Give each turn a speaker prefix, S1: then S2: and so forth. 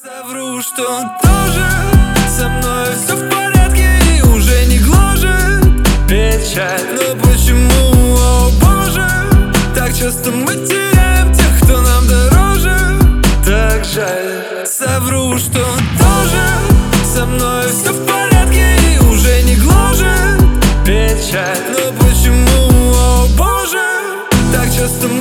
S1: Совру, что тоже со мной все в порядке и уже не гложет печаль. Но почему, о боже, так часто мы теряем тех, кто нам дороже? Так жаль. Совру, что тоже со мной все в порядке и уже не гложет печаль. Но почему, о боже, так часто мы